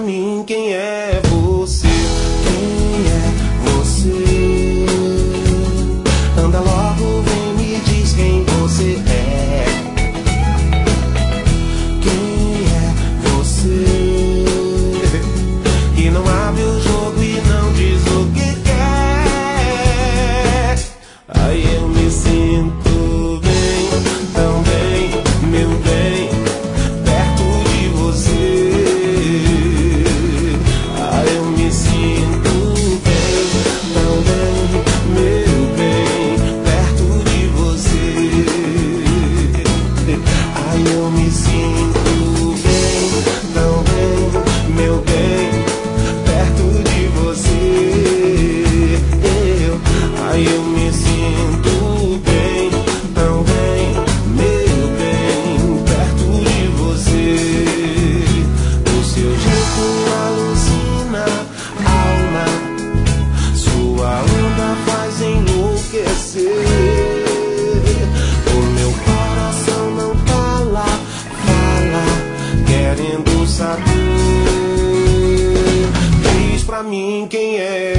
mim quem é você. Quem é você? Anda logo, vem me diz quem você é. Quem é você? Que não abre o jogo e não diz o que quer. Aí eu me sinto bem, tão bem, meu bem, perto de você. Aí eu me sinto bem, tão bem, meu bem, perto de você. Aí eu me sinto bem, tão bem, meu bem, perto de você. Aí eu me sinto bem, tão bem, meu bem, perto de você. O seu jeito alucina a alma, sua onda faz enlouquecer. O meu coração não cala, fala, querendo saber. Diz pra mim quem é